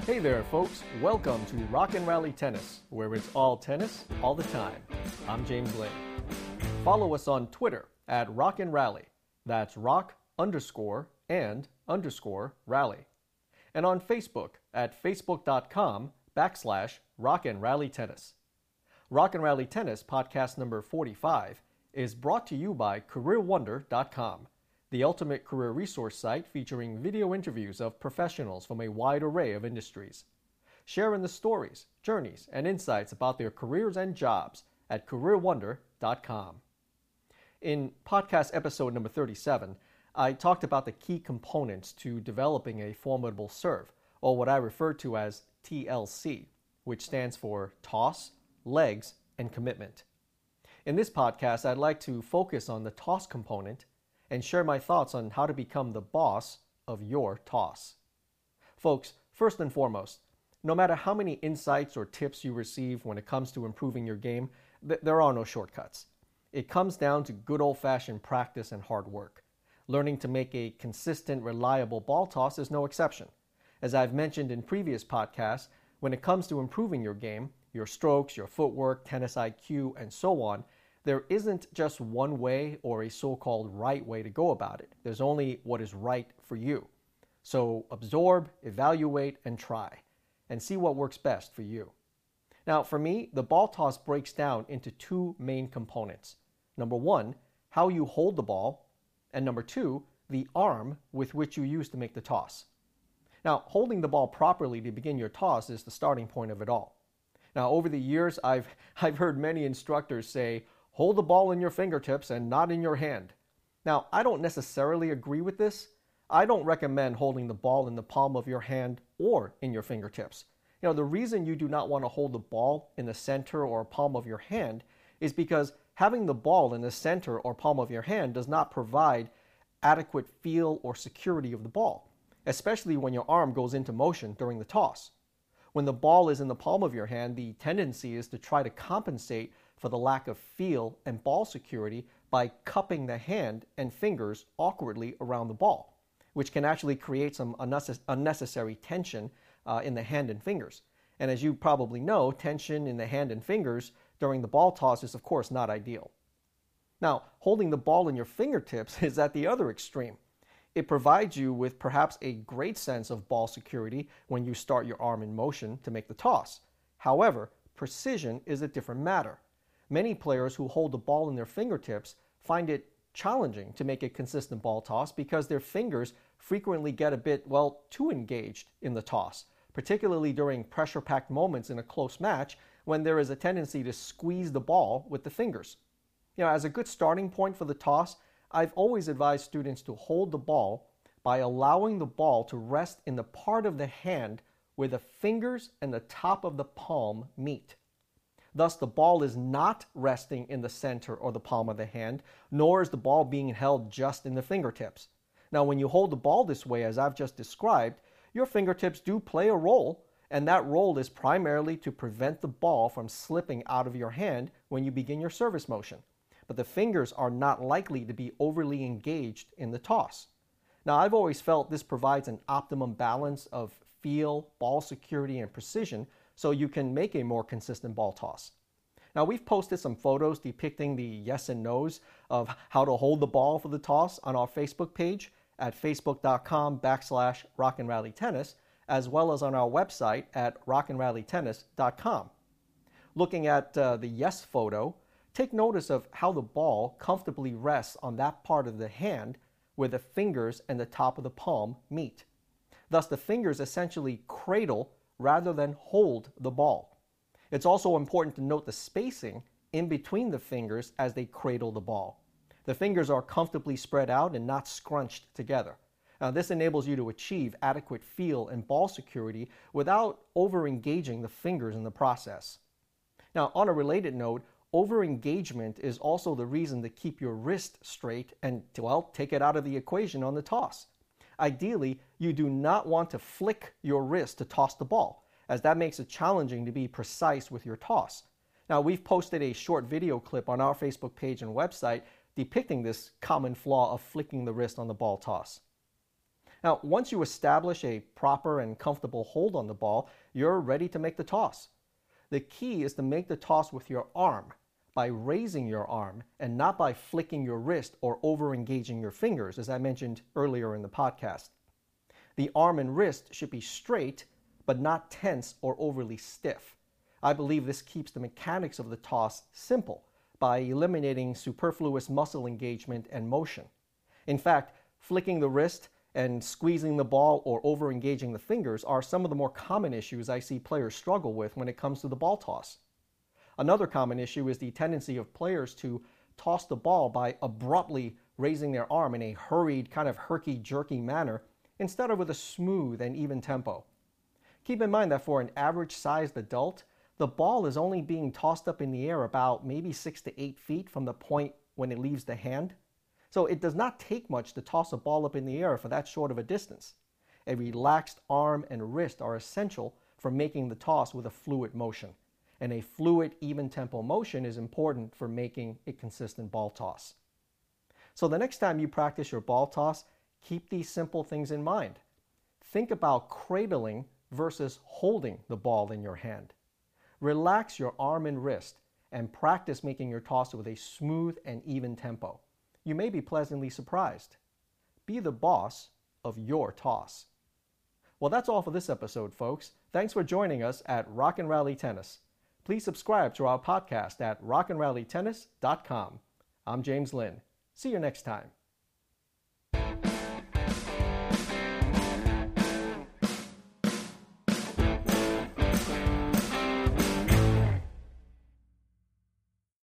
Hey there, folks. Welcome to Rock and Rally Tennis, where it's all tennis, all the time. I'm James Lane. Follow us on Twitter at Rock and Rally. That's rock_and_rally. And on Facebook at facebook.com/Rock and Rally Tennis. Rock and Rally Tennis podcast number 45 is brought to you by CareerWonder.com, the ultimate career resource site featuring video interviews of professionals from a wide array of industries. Sharing the stories, journeys, and insights about their careers and jobs at CareerWonder.com. In podcast episode number 37, I talked about the key components to developing a formidable serve, or what I refer to as TLC, which stands for toss, legs, and commitment. In this podcast, I'd like to focus on the toss component and share my thoughts on how to become the boss of your toss. Folks, first and foremost, no matter how many insights or tips you receive when it comes to improving your game, there are no shortcuts. It comes down to good old-fashioned practice and hard work. Learning to make a consistent, reliable ball toss is no exception. As I've mentioned in previous podcasts, when it comes to improving your game, your strokes, your footwork, tennis IQ, and so on, there isn't just one way or a so-called right way to go about it. There's only what is right for you. So absorb, evaluate, and try, and see what works best for you. Now, for me, the ball toss breaks down into two main components. Number one, how you hold the ball, and number two, the arm with which you use to make the toss. Now, holding the ball properly to begin your toss is the starting point of it all. Now, over the years, I've heard many instructors say, hold the ball in your fingertips and not in your hand. Now, I don't necessarily agree with this. I don't recommend holding the ball in the palm of your hand or in your fingertips. The reason you do not want to hold the ball in the center or palm of your hand is because having the ball in the center or palm of your hand does not provide adequate feel or security of the ball, especially when your arm goes into motion during the toss. When the ball is in the palm of your hand, the tendency is to try to compensate for the lack of feel and ball security by cupping the hand and fingers awkwardly around the ball, which can actually create some unnecessary tension in the hand and fingers. And as you probably know, tension in the hand and fingers during the ball toss is of course not ideal. Now, holding the ball in your fingertips is at the other extreme. It provides you with perhaps a great sense of ball security when you start your arm in motion to make the toss. However, precision is a different matter. Many players who hold the ball in their fingertips find it challenging to make a consistent ball toss because their fingers frequently get a bit, too engaged in the toss, particularly during pressure-packed moments in a close match when there is a tendency to squeeze the ball with the fingers. As a good starting point for the toss, I've always advised students to hold the ball by allowing the ball to rest in the part of the hand where the fingers and the top of the palm meet. Thus, the ball is not resting in the center or the palm of the hand, nor is the ball being held just in the fingertips. Now, when you hold the ball this way, as I've just described, your fingertips do play a role, and that role is primarily to prevent the ball from slipping out of your hand when you begin your service motion. But the fingers are not likely to be overly engaged in the toss. Now, I've always felt this provides an optimum balance of feel, ball security, and precision so you can make a more consistent ball toss. Now, we've posted some photos depicting the yes and no's of how to hold the ball for the toss on our Facebook page at facebook.com/Rock and Rally Tennis, as well as on our website at rockandrallytennis.com. Looking at the yes photo, take notice of how the ball comfortably rests on that part of the hand where the fingers and the top of the palm meet. Thus, the fingers essentially cradle rather than hold the ball. It's also important to note the spacing in between the fingers as they cradle the ball. The fingers are comfortably spread out and not scrunched together. Now, this enables you to achieve adequate feel and ball security without over-engaging the fingers in the process. Now, on a related note, over-engagement is also the reason to keep your wrist straight and, take it out of the equation on the toss. Ideally, you do not want to flick your wrist to toss the ball, as that makes it challenging to be precise with your toss. Now, we've posted a short video clip on our Facebook page and website depicting this common flaw of flicking the wrist on the ball toss. Now, once you establish a proper and comfortable hold on the ball, you're ready to make the toss. The key is to make the toss with your arm, by raising your arm and not by flicking your wrist or over-engaging your fingers, as I mentioned earlier in the podcast. The arm and wrist should be straight, but not tense or overly stiff. I believe this keeps the mechanics of the toss simple by eliminating superfluous muscle engagement and motion. In fact, flicking the wrist and squeezing the ball or over-engaging the fingers are some of the more common issues I see players struggle with when it comes to the ball toss. Another common issue is the tendency of players to toss the ball by abruptly raising their arm in a hurried, kind of herky-jerky manner instead of with a smooth and even tempo. Keep in mind that for an average-sized adult, the ball is only being tossed up in the air about maybe 6 to 8 feet from the point when it leaves the hand. So it does not take much to toss a ball up in the air for that short of a distance. A relaxed arm and wrist are essential for making the toss with a fluid motion. And a fluid, even tempo motion is important for making a consistent ball toss. So the next time you practice your ball toss, keep these simple things in mind. Think about cradling versus holding the ball in your hand. Relax your arm and wrist and practice making your toss with a smooth and even tempo. You may be pleasantly surprised. Be the boss of your toss. Well, that's all for this episode, folks. Thanks for joining us at Rock and Rally Tennis. Please subscribe to our podcast at rockandrallytennis.com. I'm James Lynn. See you next time.